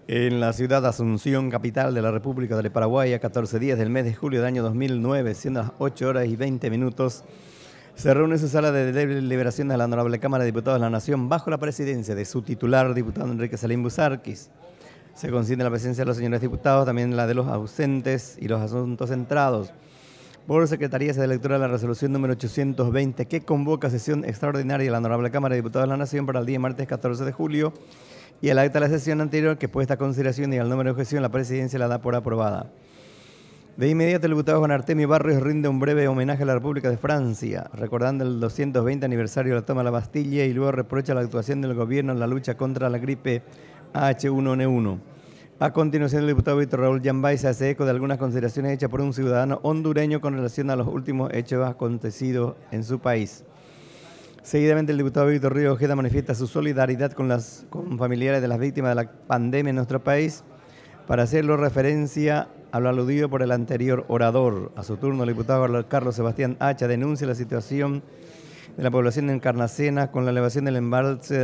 En la ciudad de Asunción, capital de la República del Paraguay, a 14 días del mes de julio del año 2009, siendo las 8 horas y 20 minutos, se reúne su sala de deliberación de la Honorable Cámara de Diputados de la Nación bajo la presidencia de su titular, diputado Enrique Salim Busarquis. Se considera la presencia de los señores diputados, también la de los ausentes y los asuntos centrados. Por Secretaría se electora la resolución número 820 que convoca sesión extraordinaria de la Honorable Cámara de Diputados de la Nación para el día martes 14 de julio y el acta de la sesión anterior que puesta a consideración y al número de objeción la presidencia la da por aprobada. De inmediato el diputado Juan Artemio Barrios rinde un breve homenaje a la República de Francia, recordando el 220 aniversario de la toma de la Bastilla y luego reprocha la actuación del gobierno en la lucha contra la gripe H1N1. A continuación, el diputado Víctor Raúl Yambay se hace eco de algunas consideraciones hechas por un ciudadano hondureño con relación a los últimos hechos acontecidos en su país. Seguidamente, el diputado Víctor Río Ojeda manifiesta su solidaridad con familiares de las víctimas de la pandemia en nuestro país, para hacerlo referencia a lo aludido por el anterior orador. A su turno, el diputado Carlos Sebastián Hacha denuncia la situación de la población en Carnacena con la elevación del embalse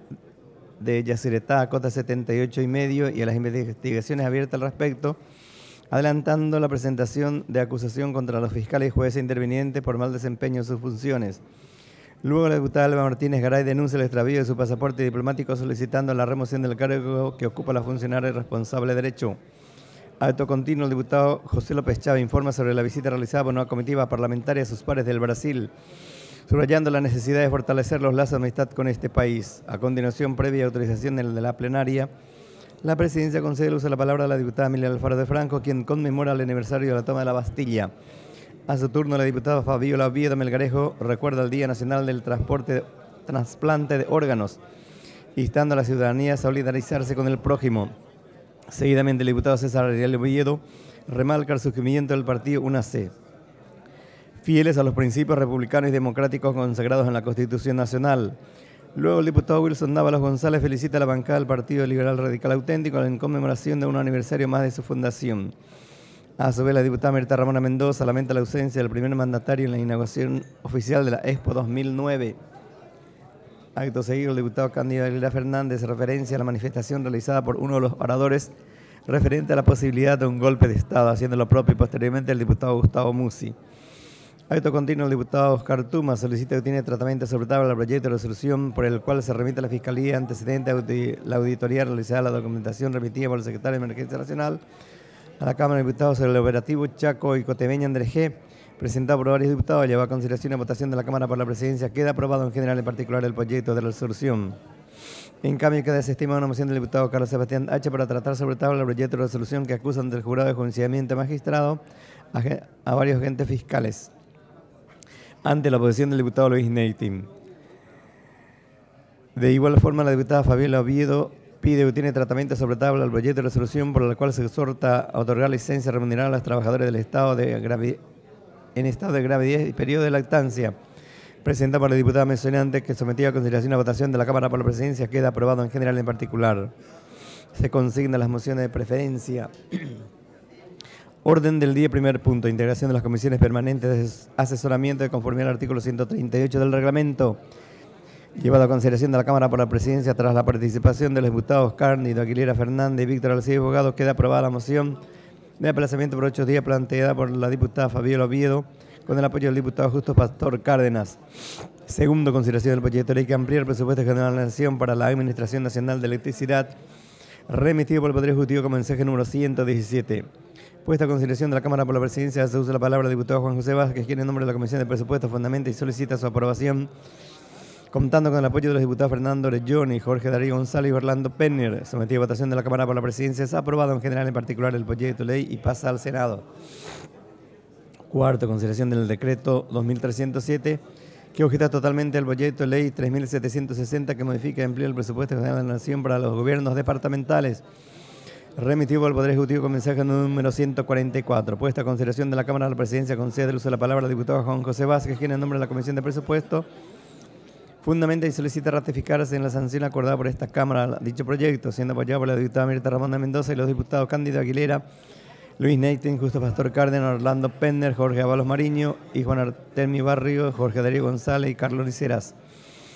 de Yacyretá a cota 78 y medio y a las investigaciones abiertas al respecto, adelantando la presentación de acusación contra los fiscales y jueces intervinientes por mal desempeño de sus funciones. Luego, la diputada Alba Martínez Garay denuncia el extravío de su pasaporte diplomático solicitando la remoción del cargo que ocupa la funcionaria responsable de derecho. Acto continuo, el diputado José López Chávez informa sobre la visita realizada por una comitiva parlamentaria a sus pares del Brasil, subrayando la necesidad de fortalecer los lazos de amistad con este país. A continuación, previa autorización de la plenaria, la presidencia concede el uso de la palabra a la diputada Emilia Alfaro de Franco, quien conmemora el aniversario de la toma de la Bastilla. A su turno, la diputada Fabiola Oviedo Melgarejo recuerda el Día Nacional del Trasplante de Órganos, instando a la ciudadanía a solidarizarse con el prójimo. Seguidamente, el diputado César Ariel Oviedo remarca el surgimiento del partido UNAC, fieles a los principios republicanos y democráticos consagrados en la Constitución Nacional. Luego, el diputado Wilson Dávalos González felicita a la bancada del Partido Liberal Radical Auténtico en conmemoración de un aniversario más de su fundación. A su vez, la diputada Mirta Ramona Mendoza lamenta la ausencia del primer mandatario en la inauguración oficial de la Expo 2009. Acto seguido, el diputado Cándido Aguilera Fernández referencia a la manifestación realizada por uno de los oradores referente a la posibilidad de un golpe de Estado, haciendo lo propio y posteriormente el diputado Gustavo Musi. Acto continuo, el diputado Oscar Tuma solicita que tiene tratamiento soportable al proyecto de resolución por el cual se remite a la Fiscalía antecedente a la auditoría realizada la documentación remitida por el secretario de Emergencia Nacional a la Cámara de Diputados sobre el operativo Chaco y Cotebeña Andrés G., presentado por varios diputados, lleva a consideración y votación de la Cámara por la Presidencia. Queda aprobado en general, en particular, el proyecto de resolución. En cambio, queda desestimada una moción del diputado Carlos Sebastián Hacha para tratar sobre tabla el proyecto de resolución que acusan del jurado de enjuiciamiento magistrado a varios agentes fiscales, ante la oposición del diputado Luis Neytin. De igual forma, la diputada Fabiola Oviedo pide que tiene tratamiento sobre tabla el proyecto de resolución por el cual se exhorta a otorgar licencia remunerada a los trabajadores del estado en estado de gravidez y periodo de lactancia, presentado por la diputada mencionante, que sometido a consideración y a votación de la Cámara por la Presidencia, queda aprobado en general, en particular. Se consignan las mociones de preferencia. Orden del día, primer punto, integración de las comisiones permanentes de asesoramiento de conformidad al artículo 138 del reglamento, llevado a consideración de la Cámara por la Presidencia tras la participación de los diputados Cándido Aguilera Fernández y Víctor Alcides Abogado. Queda aprobada la moción de aplazamiento por 8 días planteada por la diputada Fabiola Oviedo con el apoyo del diputado Justo Pastor Cárdenas. Segundo, consideración del proyecto de ley que amplía el presupuesto general de la Nación para la Administración Nacional de Electricidad, remitido por el Poder Ejecutivo como mensaje número 117. Puesta a consideración de la Cámara por la Presidencia, se usa la palabra del diputado Juan José Vázquez, quien en nombre de la Comisión de Presupuesto fundamenta y solicita su aprobación, contando con el apoyo de los diputados Fernando Orelloni, Jorge Darío González y Orlando Penner. Sometido a votación de la Cámara por la Presidencia, se ha aprobado en general, en particular, el proyecto de ley y pasa al Senado. Cuarto, consideración del decreto 2307, que objeta totalmente el proyecto de ley 3760, que modifica y amplía el presupuesto general de la Nación para los gobiernos departamentales, remitido por el Poder Ejecutivo con mensaje número 144. Puesta a consideración de la Cámara de la Presidencia, concede el uso de la palabra al diputado Juan José Vázquez, quien en nombre de la Comisión de Presupuesto fundamenta y solicita ratificarse en la sanción acordada por esta Cámara dicho proyecto, siendo apoyado por la diputada Mirta Ramona Mendoza y los diputados Cándido Aguilera, Luis Neytin, Justo Pastor Cárdenas, Orlando Penner, Jorge Avalos Mariño y Juan Artemio Barrio, Jorge Darío González y Carlos Liceras.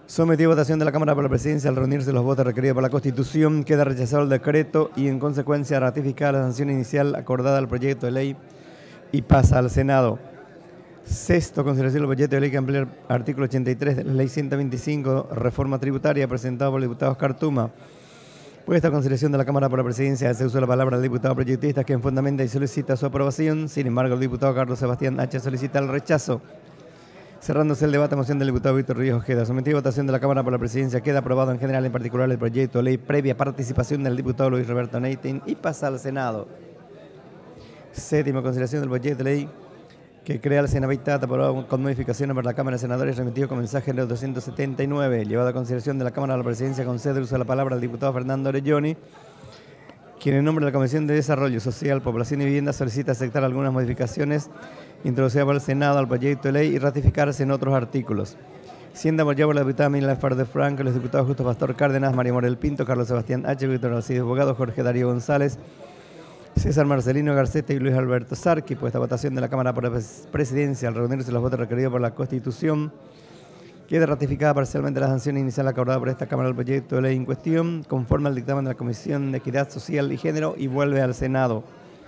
Sometido a votación de la Cámara por la Presidencia, al reunirse los votos requeridos por la Constitución, queda rechazado el decreto y en consecuencia ratificada la sanción inicial acordada al proyecto de ley y pasa al Senado. Sexto, consideración del proyecto de ley que amplía el artículo 83 de la Ley 125, reforma tributaria, presentado por el diputado Oscar Tuma. Puesta a consideración de la Cámara por la Presidencia, se usa la palabra del diputado proyectista, quien fundamenta y solicita su aprobación. Sin embargo, el diputado Carlos Sebastián H. solicita el rechazo. Cerrándose el debate, moción del diputado Víctor Ríos Ojeda. Sometido a votación de la Cámara por la Presidencia, queda aprobado en general, en particular el proyecto de ley previa participación del diputado Luis Roberto Neitin y pasa al Senado. Séptimo, consideración del proyecto de ley que crea el Senavitat, aprobado con modificaciones por la Cámara de Senadores, remitido con mensaje número 279, llevado a consideración de la Cámara de la Presidencia, concede uso de la palabra al diputado Fernando Orelloni, quien en nombre de la Comisión de Desarrollo Social, Población y Vivienda solicita aceptar algunas modificaciones introducidas por el Senado al proyecto de ley y ratificarse en otros artículos. Siendo apoyado por la diputada Mila Farde Franco, los diputados Justo Pastor Cárdenas, María Morel Pinto, Carlos Sebastián H., Víctor Alcides Bogado, Jorge Darío González, César Marcelino Garcete y Luis Alberto Sarqui. Puesta a votación de la Cámara por la Presidencia, al reunirse los votos requeridos por la Constitución, queda ratificada parcialmente la sanción inicial acordada por esta Cámara del proyecto de ley en cuestión, conforme al dictamen de la Comisión de Equidad Social y Género, y vuelve al Senado.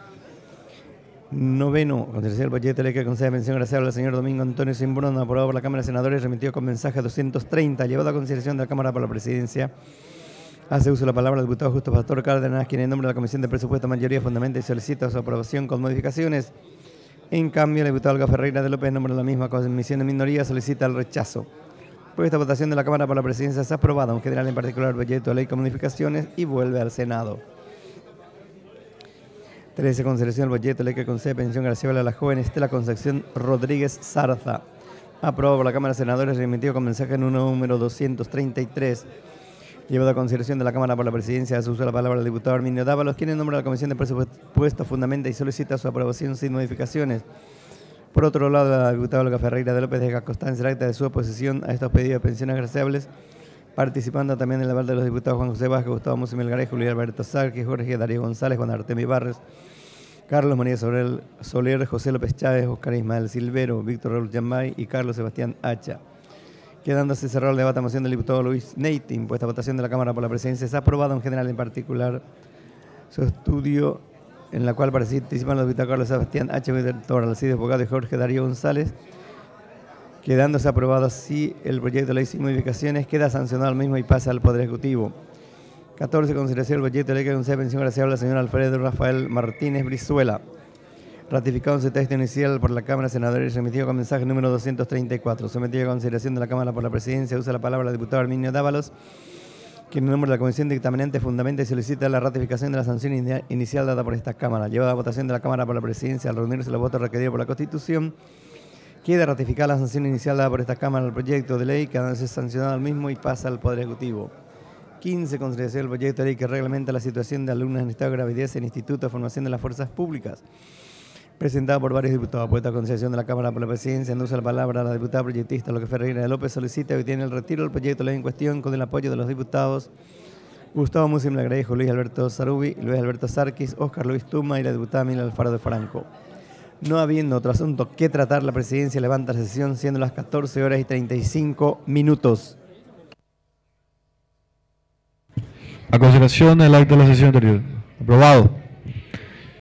Noveno, consideración del proyecto de ley que concede mención graciable al señor Domingo Antonio Simbrón, aprobado por la Cámara de Senadores, remitido con mensaje 230, llevado a consideración de la Cámara por la Presidencia. Hace uso de la palabra el diputado Justo Pastor Cárdenas, quien en nombre de la Comisión de Presupuesto mayoría fundamenta y solicita su aprobación con modificaciones. En cambio, el diputado Olga Ferreira de López, en nombre de la misma Comisión de Minoría, solicita el rechazo. Por esta votación de la Cámara por la Presidencia se ha aprobado en general, en particular el proyecto de ley con modificaciones y vuelve al Senado. 13. Consideración del proyecto de ley que concede pensión graciable a la joven Estela Concepción Rodríguez Zarza. Aprobado por la Cámara de Senadores, remitido con mensaje número 233. Llevado a consideración de la Cámara por la Presidencia, hace uso de la palabra el diputado Arminio Dávalos, quien en nombre de la Comisión de Presupuesto fundamenta y solicita su aprobación sin modificaciones. Por otro lado, la diputada Olga Ferreira de López deja constancia en el acta de su oposición a estos pedidos de pensiones graciables, participando también en el aval de los diputados Juan José Vázquez, Gustavo Musi Melgarejo, Luis Alberto Sarqui, Jorge Darío González, Juan Artemio Barres, Carlos María Soler, José López Chávez, Oscar Ismael Silvero, Víctor Raúl Yambay y Carlos Sebastián Hacha. Quedándose cerrado el debate a moción del diputado Luis Neitin, puesta a votación de la Cámara por la Presidencia, se ha aprobado en general, en particular su estudio, en la cual participan los diputados Carlos Sebastián H., Víctor Alcides Bogado y Jorge Darío González. Quedándose aprobado así el proyecto de ley sin modificaciones, queda sancionado el mismo y pasa al Poder Ejecutivo. 14. Consideración del proyecto de ley que concede pensión graciable al señor Alfredo Rafael Martínez Brizuela, ratificado en su texto inicial por la Cámara de Senadores y remitido con mensaje número 234. Sometido a consideración de la Cámara por la Presidencia, usa la palabra el diputado Arminio Dávalos, quien en nombre de la Comisión dictaminante fundamenta y solicita la ratificación de la sanción inicial dada por esta Cámara. Llevada a votación de la Cámara por la Presidencia, al reunirse los votos requeridos por la Constitución, queda ratificada la sanción inicial dada por esta Cámara al proyecto de ley, quedándose sancionado el mismo y pasa al Poder Ejecutivo. 15. Consideración del proyecto de ley que reglamenta la situación de alumnos en estado de gravidez en Instituto de Formación de las Fuerzas Públicas, presentado por varios diputados. Puesta a consideración de la Cámara por la Presidencia, en uso de la palabra la diputada proyectista Olga Ferreira de López solicita y tiene el retiro del proyecto de ley en cuestión con el apoyo de los diputados Gustavo Musi Melgarejo, Luis Alberto Sarubi, Luis Alberto Sarquis, Oscar Luis Tuma y la diputada Mila Alfaro de Franco. No habiendo otro asunto que tratar, la Presidencia levanta la sesión siendo las 14 horas y 35 minutos. A consideración del acta de la sesión anterior. Aprobado.